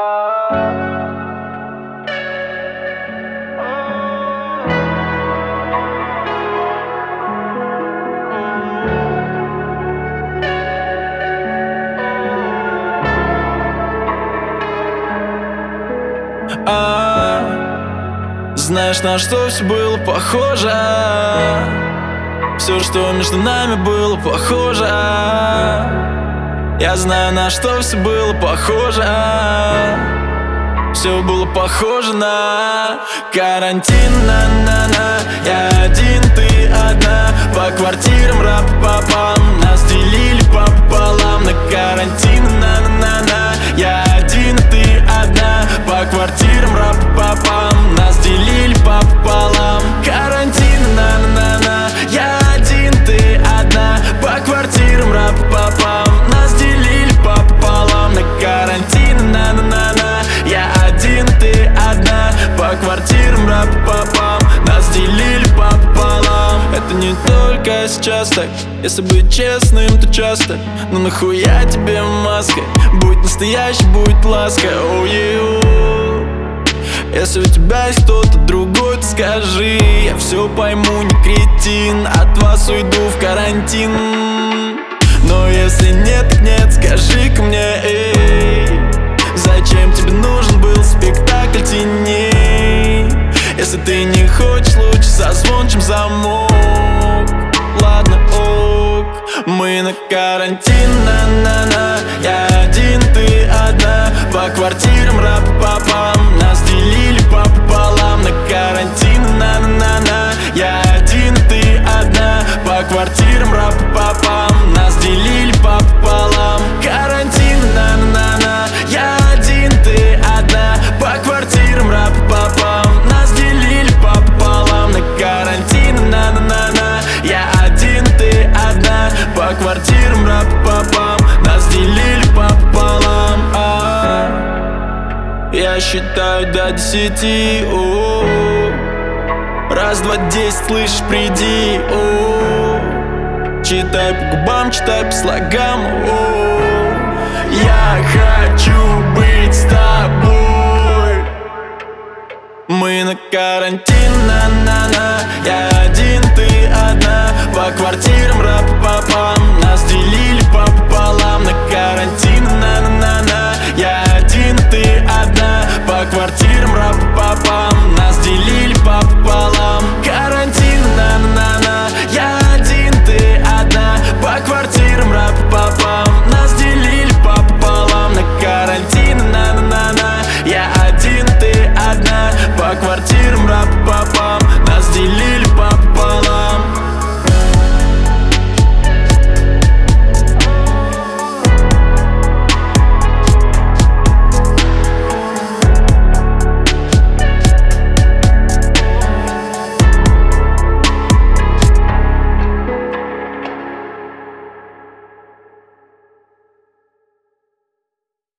Знаешь, на что все было похоже? Все, что между нами было похоже. Я знаю, на что все было похоже. Все было похоже на карантин, на-на-на. Я один, ты одна. По квартирам рап-папам. Нас делили пополам. На карантин, на-на-на. Я один, ты одна. По квартирам рап-папам. Нас делили пополам. Карантин, на-на-на. Я один, ты одна. По квартирам рап-папам. Нас делили пополам. На карантин, на-на-на. Я один, ты одна. По квартирам рап-папам. Нас делили пополам. Это не только сейчас так. Если быть честным, то часто. Но нахуя тебе маска? Будь настоящий, будь ласка. Если у тебя есть кто-то другой, то скажи. Я все пойму, не кретин. От вас уйду в карантин. Но если нет, так нет, скажи-ка мне, эй, зачем тебе нужен был спектакль теней? Если ты не хочешь, лучше созвон, чем замок. Ладно, ок, мы на карантин, на-на-на. Я один, ты одна. По квартирам рап-папам. Нас делили пополам. На карантин, на-на-на. Я один, ты одна. По квартирам рап-папам. Нас делили пополам. Карантин, на-на-на. Я один, ты одна. По квартирам рап-папам. Нас делили пополам. На карантин, на-на-на. Я один, ты одна. По квартирам рап-папам. Нас делили пополам. Я считаю до 10. Раз, два, 10, слышишь, приди. Читай по губам, читай по слогам. Я хочу быть с тобой. Мы на карантин, на-на-на. Я один, ты одна. По квартирам рап-папам. Нас делили пополам. На карантин, на-на-на. Я один, ты одна. По квартирам